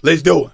Let's do it.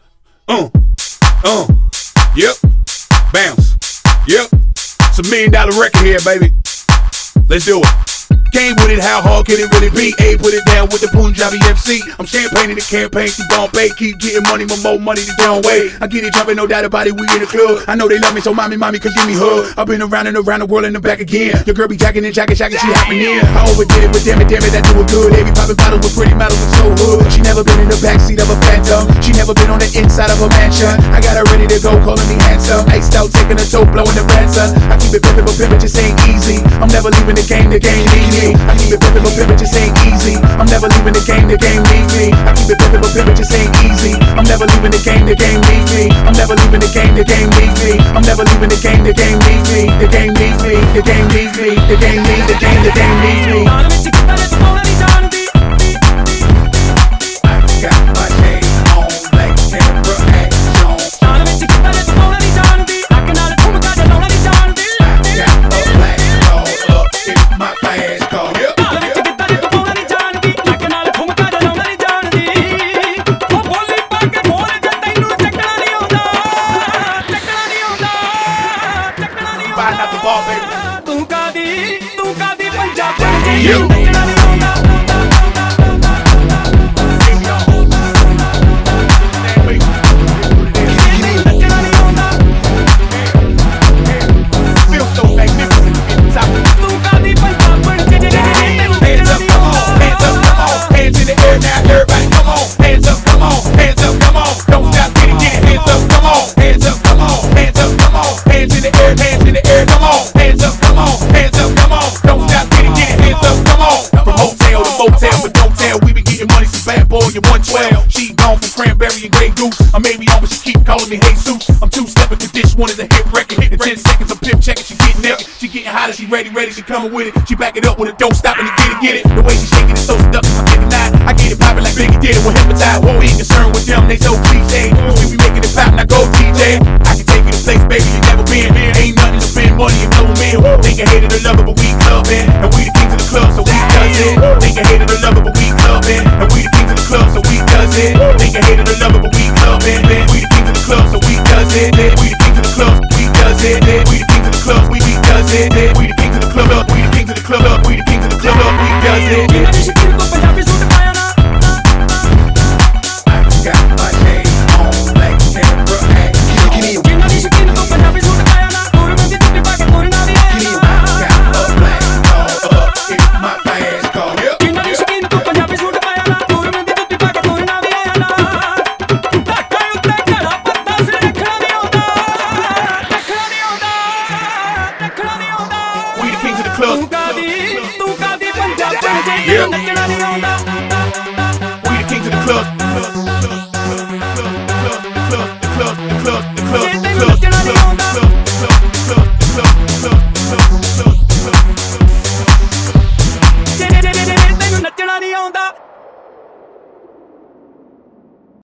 Yep. Bounce. Yep. It's $1 million record here, baby. Let's do it. Came with it, how hard can it really be? A put it down with the Punjabi MC. I'm champagning the campaign, keep on pay, keep getting money, more money the down way. I get it jumping, no doubt about it, we in the club. I know they love me, so mommy, cause give me hug. I've been around and around the world and the back again. Your girl be jacking and jacking, she hopping in. I overdid it, but damn it, that do it good. They be popping bottles with pretty models and so hood. She never been in the backseat of a Phantom. She never been on the inside of a mansion. I got her ready to go, calling me handsome. Iced out, taking a toke, blowing the ransom. I keep it pimpin', but pimpin' just ain't easy. I'm never leaving the game need me. I keep it pimpin', but pimpin' just ain't easy. I'm never leaving the game need me. I keep it pimpin', but pimpin' just ain't easy. I'm never leaving the game need me. I'm never leaving the game need me. I'm never leaving the game need me. The game needs me. The game needs me. The game needs the game. The game needs me. I got my shades on, black camera action. I got a black call up in my fast car. Boy, you're 112. She gone from Cranberry and Grey Goose. I made me on, but she keep calling me Jesus. I'm two-stepping to this one is a hit record. In 10 seconds, I'm pimp checking. She getting naked. She getting hotter. She ready. She coming with it. She back it up with a don't stop and get it. The way she shaking it so seductive, I can't deny. I get it poppin' like Biggie did it with Hypnotize. Won't be concerned with them. They so cliche. We be making it pop, now go DJ. I can take you to place, baby, you never been. Ain't nothing to spend money and blow a meal. Think I hated or love it, but we clubbing. And we the kings of the club, so we does it. Think I hated or love it, but we clubbing. And we the kings of the club, so we does it. Think I hated or love it, but we clubbing. We the kings of the club, so we does it. We the kings of the club, we does it. We the kings of the club, we does it. We the kings of the club, we the kings of the club, we the kings of the club, we does it. I got my shades on, black camera action. Yeah. We the kings of the club.